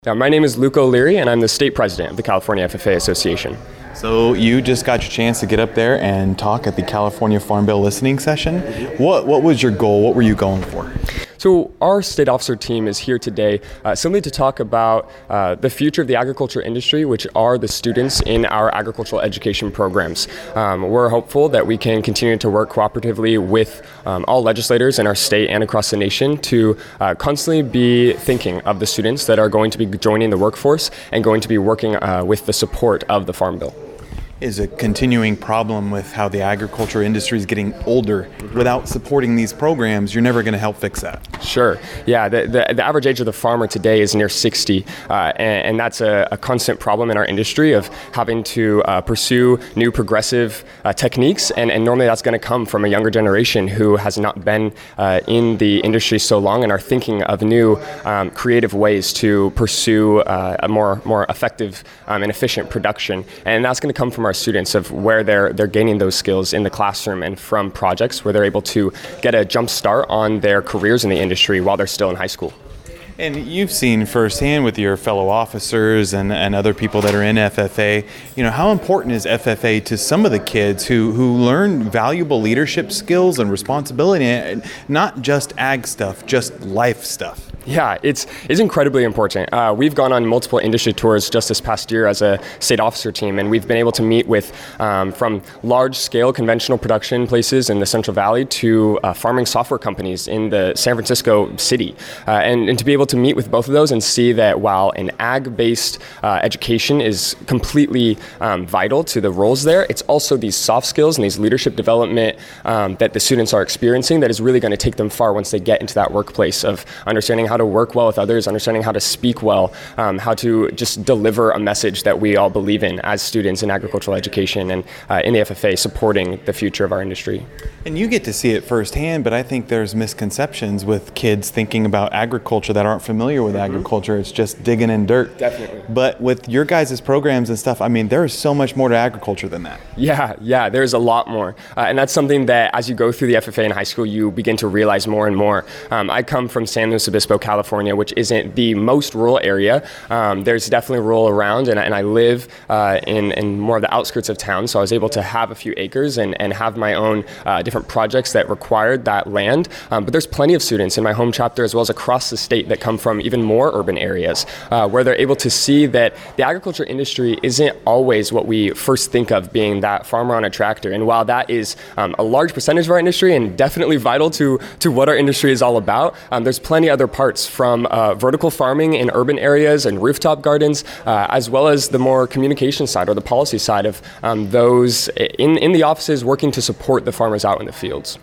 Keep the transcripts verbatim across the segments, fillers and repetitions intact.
Now, my name is Luke O'Leary, and I'm the state president of the California F F A Association. So you just got your chance to get up there and talk at the California Farm Bill listening session. What what was your goal? What were you going for? So our state officer team is here today uh, simply to talk about uh, the future of the agriculture industry, which are the students in our agricultural education programs. Um, we're hopeful that we can continue to work cooperatively with um, all legislators in our state and across the nation to uh, constantly be thinking of the students that are going to be joining the workforce and going to be working uh, with the support of the Farm Bill. Is a continuing problem with how the agriculture industry is getting older. Without supporting these programs, you're never going to help fix that. Sure. Yeah, the, the, the average age of the farmer today is near sixty, uh, and, and that's a, a constant problem in our industry of having to uh, pursue new progressive uh, techniques, and, and normally that's going to come from a younger generation who has not been uh, in the industry so long and are thinking of new um, creative ways to pursue uh, a more, more effective um, and efficient production, and that's going to come from our students of where they're they're gaining those skills in the classroom and from projects where they're able to get a jump start on their careers in the industry while they're still in high school. And you've seen firsthand with your fellow officers and, and other people that are in F F A, you know, how important is F F A to some of the kids who, who learn valuable leadership skills and responsibility, and not just ag stuff, just life stuff? Yeah, it's it's incredibly important. Uh, we've gone on multiple industry tours just this past year as a state officer team, and we've been able to meet with um, from large-scale conventional production places in the Central Valley to uh, farming software companies in the San Francisco city, uh, and, and to be able to meet with both of those and see that while an ag-based uh, education is completely um, vital to the roles there, it's also these soft skills and these leadership development um, that the students are experiencing that is really going to take them far once they get into that workplace of understanding how to work well with others, understanding how to speak well, um, how to just deliver a message that we all believe in as students in agricultural education and uh, in the F F A supporting the future of our industry. And you get to see it firsthand, but I think there's misconceptions with kids thinking about agriculture that aren't familiar with mm-hmm. agriculture. It's just digging in dirt. Definitely. But with your guys' programs and stuff, I mean, there is so much more to agriculture than that. Yeah, yeah, there's a lot more. Uh, and that's something that as you go through the F F A in high school, you begin to realize more and more. Um, I come from San Luis Obispo, California, which isn't the most rural area. Um, there's definitely rural around, and, and I live uh, in, in more of the outskirts of town, so I was able to have a few acres and, and have my own uh, different projects that required that land. Um, but there's plenty of students in my home chapter as well as across the state that come from even more urban areas uh, where they're able to see that the agriculture industry isn't always what we first think of being that farmer on a tractor. And while that is um, a large percentage of our industry and definitely vital to, to what our industry is all about, um, there's plenty other parts from uh, vertical farming in urban areas and rooftop gardens, uh, as well as the more communication side or the policy side of um, those in, in the offices working to support the farmers out in the fields.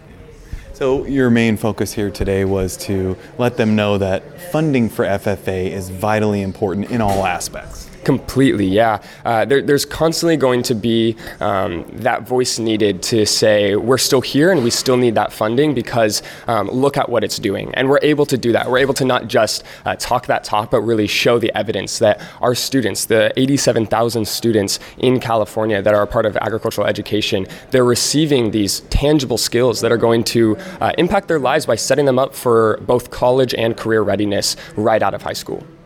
So your main focus here today was to let them know that funding for F F A is vitally important in all aspects. Completely, yeah. Uh, there, there's constantly going to be um, that voice needed to say we're still here and we still need that funding because um, look at what it's doing. And we're able to do that. We're able to not just uh, talk that talk, but really show the evidence that our students, the eighty-seven thousand students in California that are a part of agricultural education, they're receiving these tangible skills that are going to uh, impact their lives by setting them up for both college and career readiness right out of high school.